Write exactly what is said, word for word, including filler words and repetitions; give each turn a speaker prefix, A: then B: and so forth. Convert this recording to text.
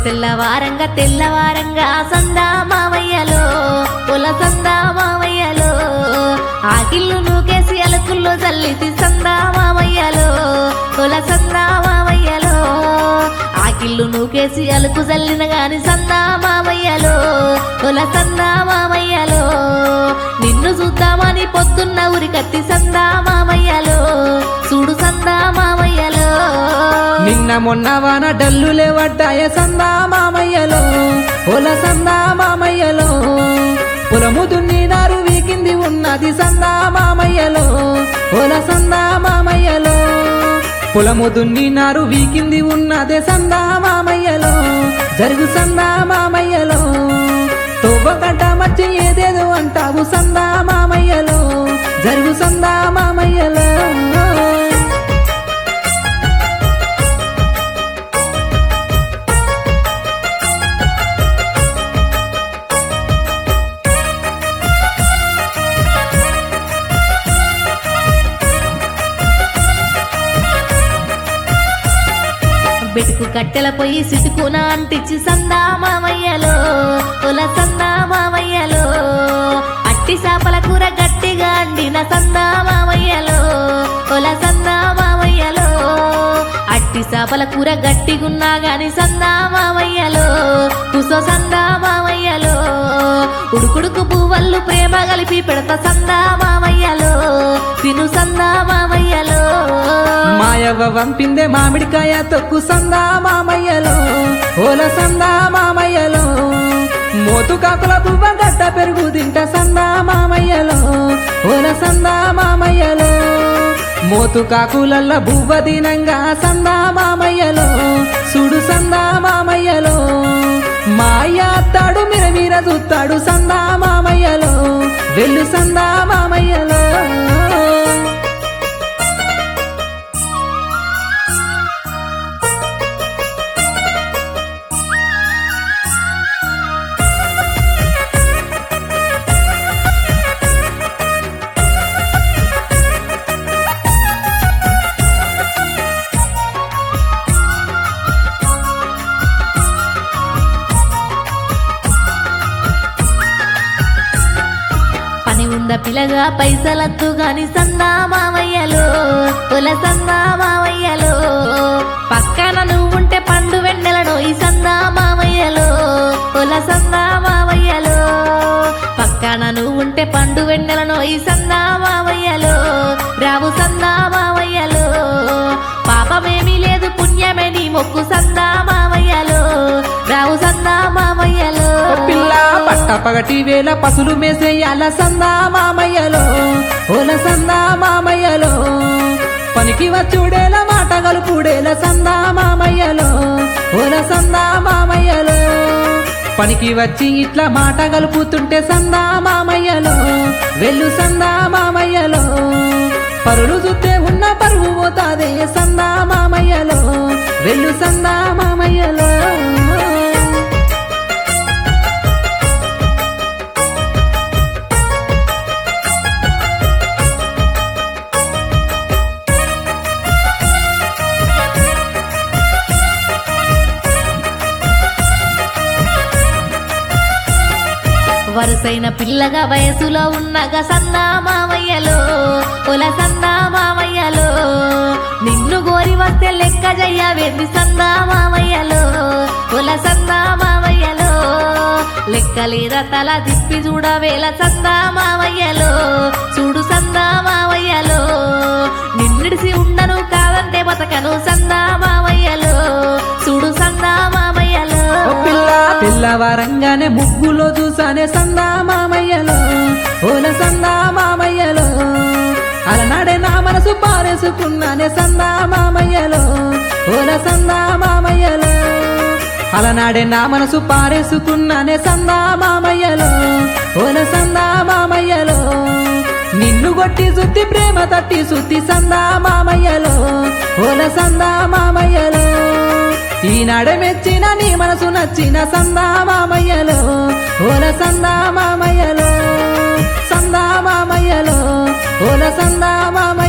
A: తెల్లవారంగా తెల్లవారంగా సందా మామయ్యలో పొల సందా మామయ్యలో ఆకిళ్ళు నూకేసి అలుకుల్లో చల్లితి సందా మామయ్యలో పొల సందా మామయ్యలో ఆకిళ్ళు నూకేసి అలుకు చల్లిన గాని సందా మామయ్యలో పొల సందా మామయ్యలో నిన్ను చూద్దామని పొద్దున్న ఉరికత్తి సందా మామయ్యలో చూడు సందా మామయ్యలో
B: నిన్న మొన్న వాన డల్లులే వడ్డాయ సందా మామయ్యలో పొల సందా మామయ్యలో పొలము దున్నినారు వీకింది ఉన్నది సందా మామయ్యలో పొల సందా మామయ్యలో పొలము దున్నినారు వీకింది ఉన్నదే సందా మామయ్యలో జరుగు సందా మామయ్యలో తోబగడ్డ మధ్య ఏదేదో అంటావు సందా మామయ్యలో జరుగు సందా మామయ్యలో
A: బెటుకు కట్టెల పోయి సిటుకున అంటించి సందా మామయ్యలో పొల సందా మామయ్యలో అట్టి చేపల కూర గట్టిగా అండిన సందా మామయ్యలో పొల సందా మామయ్యలో అట్టి చేపల కూర గట్టిగున్నా గాని సందా మామయ్యలో కుసో సందా మామయ్యలో ఉడుకుడుకు పువ్వళ్ళు ప్రేమ కలిపి పెడతా సందా మామయ్యలో తిను సందా మామయ్యలో
B: మాయవ్వ వంపిందే మామిడికాయ తొక్కు సందా మామయ్యలో ఓల సందా మామయ్యలో మోతు కాకుల పువ్వ గడ్డ పెరుగు తింట సందా మామయ్యలో ఓల సందా మామయ్యలో మోతు కాకులల్ల బువ్వ దినంగా సందా మామయ్యలో సుడు సందా మామయ్యలో మాయ అత్తాడు మిరమీర చూస్తాడు సందా మామయ్యలో వెళ్ళు సందా మామయ్యలో
A: పిల్లగా పైసలద్దు గాని సందా మామయ్యలో పొల సందా మామయ్యలో పక్కన నువ్వుంటే పండు వెన్నెలను ఈ సందా మామయ్యలో పొల సందా మామయ్యలో పక్కన నువ్వుంటే పండు వెన్నెలను ఈ సందా మామయ్యలో రావు సందా మామయ్యలో పాపమేమీ లేదు పుణ్యమే నీ మొక్కు సందా మామయ్యలో రావు సందా మామయ్యలో
B: పిల్ల పట్ట పగటి వేళ పసులు మేసేయాల సందా మామయ్యలో ఓల సందా మామయ్యలో పనికి వచ్చుడేల మాట గలుపుడేల సందా మామయ్యలో ఓల సందా మామయ్యలో పనికి వచ్చి ఇట్లా మాట గలుపుతుంటే సందా మామయ్యలో వెళ్ళు సందా మామయ్యలో పరులు చూస్తే ఉన్న పరువు పోతాదే సందా మామయ్యలో వెళ్ళు సందా మామయ్యలో
A: వరుసైన పిల్లగా వయసులో ఉన్నగా సందా మామయ్యలో పొల సందా మామయ్యలో నిన్ను గోరి వస్తే లెక్క జయ్యవేంది సందా మామయ్యలో పొల సందా మామయ్యలో లెక్క లేదా తల తిప్పి చూడవేల సందా మామయ్యలో చూడు సందా మామయ్యలో నిన్నిడిసి ఉండను కాదంటే బతకను సందా మామయ్యలో చూడు సందా మామయ్యలో
B: తెల్లవారంగానే ముగ్గులో చూసానే సందా మామయ్యలో ఓల సందా మామయ్యలో అలనాడే నా మనసు పారేసుకున్నానే సందా మామయ్యలో ఓల సందా మామయ్యలో అలనాడే నా మనసు పారేసుకున్నానే సందా మామయ్యలో ఓల సందా మామయ్యలో నిన్ను కొట్టి సుత్తి ప్రేమ తట్టి సుత్తి సందా మామయ్యలో ఓల సందా మామయ్యలో ఈనాడే మెచ్చిన నీ మనసు నచ్చిన సందా మామయ్యలో ఓల సందా మామయ్యలో సందా మామయ్యలో ఓల సందా మామయ్య